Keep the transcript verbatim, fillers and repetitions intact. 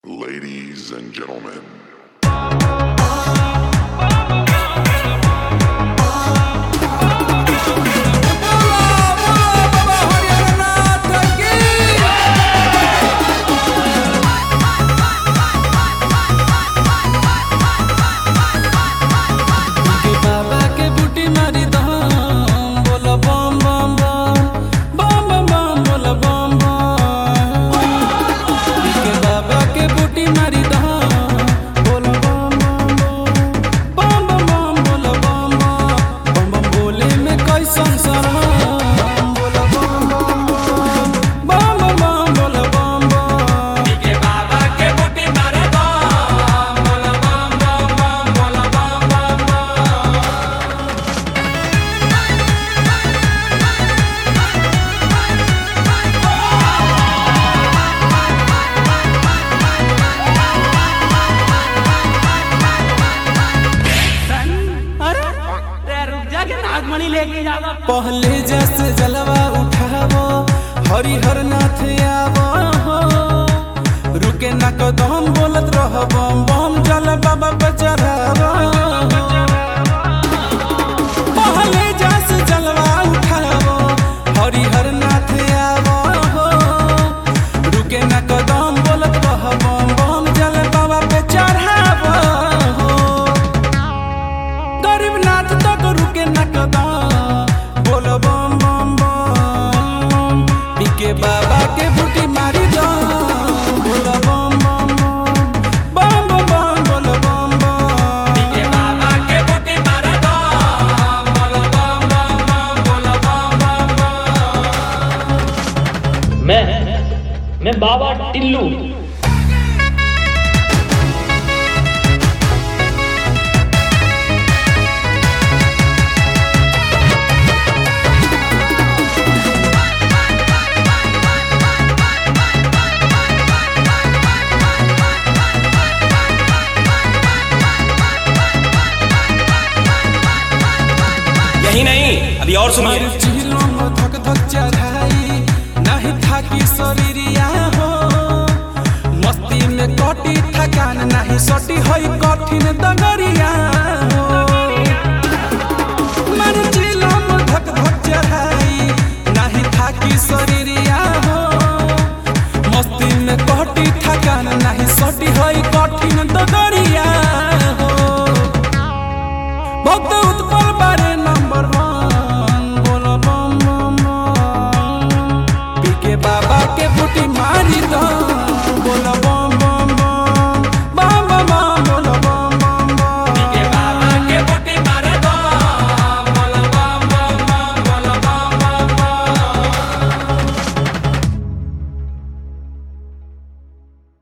Ladies and gentlemen. पहले जस जलवा उठावो हरिहर नाथ आवो रुके ना कदम बोलत रह बम बम जल बाबा पे चढ़ावो। पहले जस जलवा उठावो हरिहर नाथ आवो रुके ना कदम बोलत रह बम बम जल बाबा पे चढ़ावो। गरीब नाथ तक रुके ना कदम बोलो बम बम बम पीके बाबा के बूटी मारी दो बोलो बम बम बम बम बम बोलो बम बम पीके बाबा के बूटी मारी दो बोलो बम बम बोलो बम बम। मैं मैं बाबा टिल्लू यही नहीं अभी और सुनिए। धक धक चढ़ाई नहीं था कि शरीरिया हो मस्ती में कटी थकान नहीं सटी होई कठिन दगरिया हो। मन चिलम धक धक चढ़ाई नहीं था कि शरीरिया